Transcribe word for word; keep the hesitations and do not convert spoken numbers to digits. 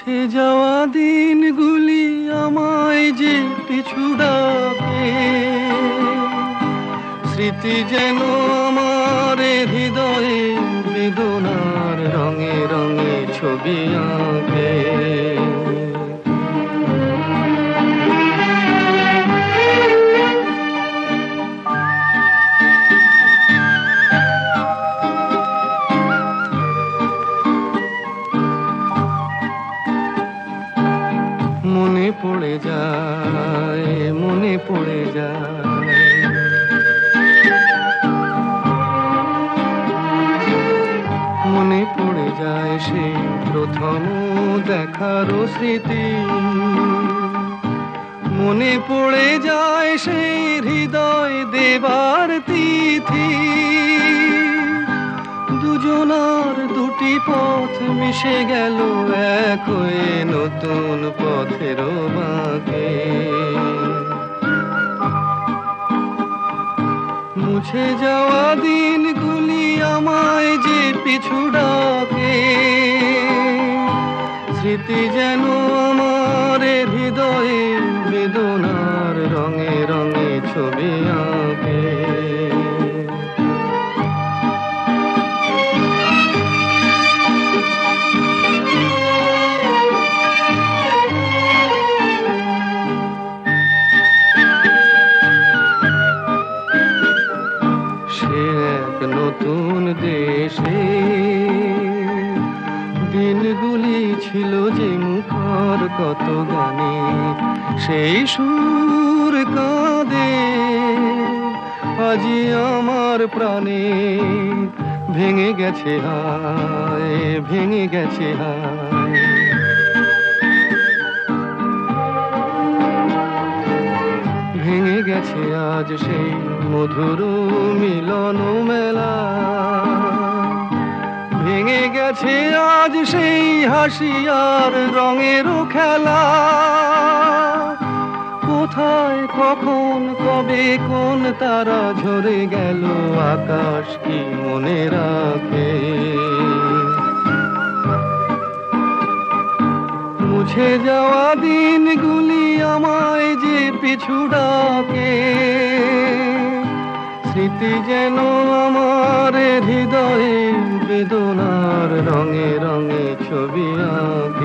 মুছে যাওয়া দিনগুলি আমায় যে পিছু ডাকে, স্মৃতি যেন আমার হৃদয়ে বেদনার রঙে রঙে ছবি আঁকে। মনে পড়ে যায়, মনে পড়ে যায়, মনে পড়ে যায় সেই প্রথম দেখার স্মৃতি। মনে পড়ে যায় সেই হৃদয় দেবার তিথি। দুজনার দুটি পথ মিশে গেল এক হয়ে নতুন পথের বাঁকে। মুছে যাওয়া দিনগুলি আমায় যে পিছু ডাকে, স্মৃতি যেন আমার হৃদয়ে বেদনার রঙে রঙে ছবি আঁকে। নতুন দেশে দিনগুলি ছিল যে মুখর কত গানে, সেই সুর কাঁদে আজি আমার প্রাণে। ভেঙে গেছে হায়, ভেঙে গেছে হায়, ভেঙে গেছে আজ সেই মধুর মিলন মেলা। ভেঙে গেছে আজ সেই হাসি আর রঙের খেলা। কোথায় কখন কবে কোন তারা ঝরে গেল, আকাশ কি মনে রাখে। মুছে যাওয়া দিনগুলি আমায় যে পিছু ডাকে, স্মৃতি যেন আমার হৃদয়ে বেদনার রঙে রঙে ছবি আঁকে।